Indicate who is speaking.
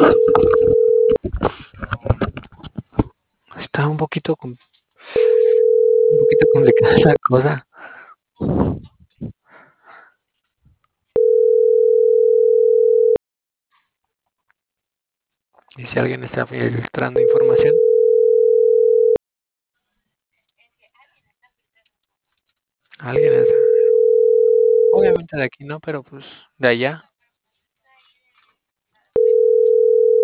Speaker 1: Está un poquito complicada la cosa. Y si alguien está filtrando información, alguien es, obviamente de aquí no, pero pues de allá.